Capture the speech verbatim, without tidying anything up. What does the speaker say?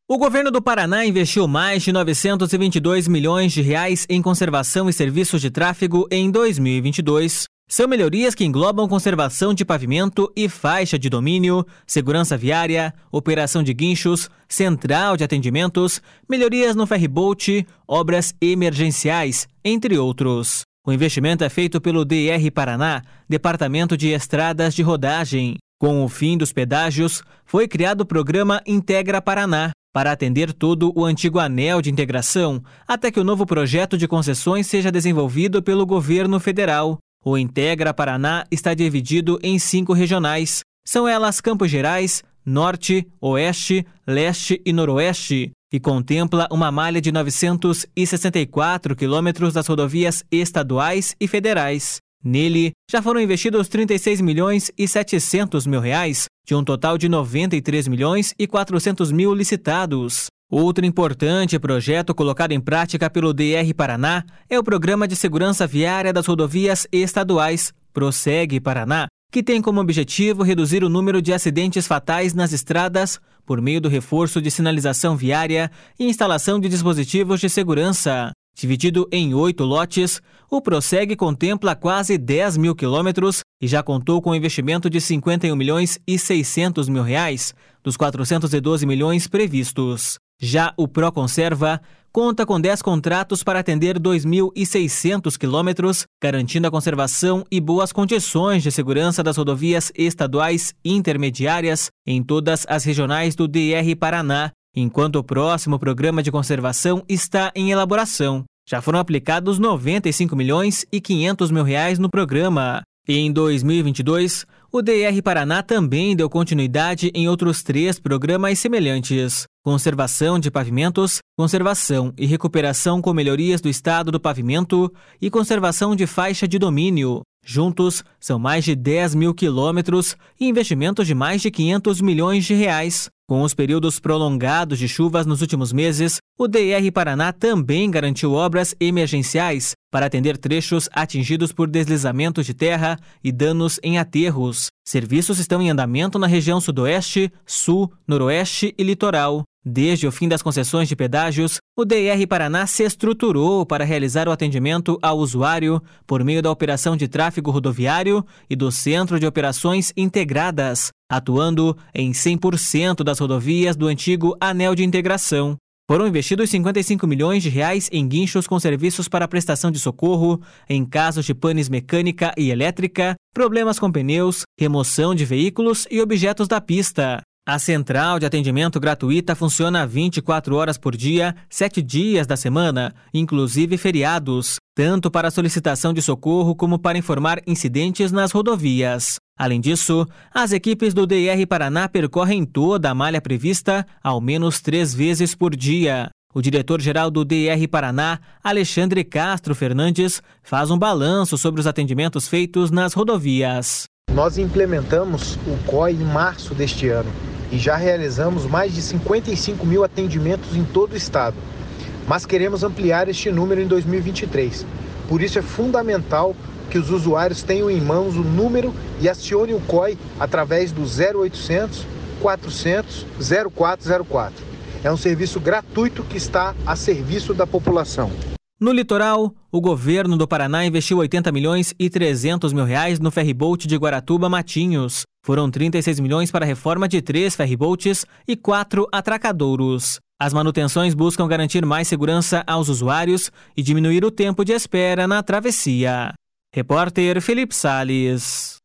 O governo do Paraná investiu mais de novecentos e vinte e dois milhões de reais em conservação e serviços de tráfego em dois mil e vinte e dois. São melhorias que englobam conservação de pavimento e faixa de domínio, segurança viária, operação de guinchos, central de atendimentos, melhorias no ferryboat, obras emergenciais, entre outros. O investimento é feito pelo D R Paraná, Departamento de Estradas de Rodagem. Com o fim dos pedágios, foi criado o programa Integra Paraná, para atender todo o antigo anel de integração, até que o novo projeto de concessões seja desenvolvido pelo governo federal. O Integra Paraná está dividido em cinco regionais. São elas Campos Gerais, Norte, Oeste, Leste e Noroeste, e contempla uma malha de novecentos e sessenta e quatro quilômetros das rodovias estaduais e federais. Nele, já foram investidos trinta e seis milhões e setecentos mil reais, de um total de noventa e três milhões e quatrocentos mil licitados. Outro importante projeto colocado em prática pelo D R Paraná é o Programa de Segurança Viária das Rodovias Estaduais, Prossegue Paraná, que tem como objetivo reduzir o número de acidentes fatais nas estradas por meio do reforço de sinalização viária e instalação de dispositivos de segurança. Dividido em oito lotes, o Prossegue contempla quase dez mil quilômetros e já contou com um investimento de cinquenta e um milhões e seiscentos mil reais, dos quatrocentos e doze milhões previstos. Já o Proconserva conta com dez contratos para atender dois mil e seiscentos quilômetros, garantindo a conservação e boas condições de segurança das rodovias estaduais intermediárias em todas as regionais do D R Paraná, enquanto o próximo programa de conservação está em elaboração. Já foram aplicados noventa e cinco milhões e quinhentos mil reais no programa. Em dois mil e vinte e dois, o D R Paraná também deu continuidade em outros três programas semelhantes: conservação de pavimentos, conservação e recuperação com melhorias do estado do pavimento e conservação de faixa de domínio. Juntos, são mais de dez mil quilômetros e investimentos de mais de quinhentos milhões de reais. Com os períodos prolongados de chuvas nos últimos meses, o D R Paraná também garantiu obras emergenciais para atender trechos atingidos por deslizamentos de terra e danos em aterros. Serviços estão em andamento na região sudoeste, sul, noroeste e litoral. Desde o fim das concessões de pedágios, o D R Paraná se estruturou para realizar o atendimento ao usuário por meio da Operação de Tráfego Rodoviário e do Centro de Operações Integradas, atuando em cem por cento das rodovias do antigo anel de integração. Foram investidos cinquenta e cinco milhões de reais em guinchos com serviços para prestação de socorro em casos de panes mecânica e elétrica, problemas com pneus, remoção de veículos e objetos da pista. A central de atendimento gratuita funciona vinte e quatro horas por dia, sete dias da semana, inclusive feriados, tanto para solicitação de socorro como para informar incidentes nas rodovias. Além disso, as equipes do D R Paraná percorrem toda a malha prevista ao menos três vezes por dia. O diretor-geral do D R Paraná, Alexandre Castro Fernandes, faz um balanço sobre os atendimentos feitos nas rodovias. Nós implementamos o C O I em março deste ano e já realizamos mais de cinquenta e cinco mil atendimentos em todo o estado. Mas queremos ampliar este número em dois mil e vinte e três. Por isso é fundamental que os usuários tenham em mãos o número e acionem o C O I através do zero oitocentos, quatrocentos, zero quatro zero quatro. É um serviço gratuito que está a serviço da população. No litoral, o governo do Paraná investiu oitenta milhões e trezentos mil reais no ferryboat de Guaratuba-Matinhos. Foram trinta e seis milhões para a reforma de três ferryboats e quatro atracadouros. As manutenções buscam garantir mais segurança aos usuários e diminuir o tempo de espera na travessia. Repórter Felipe Salles.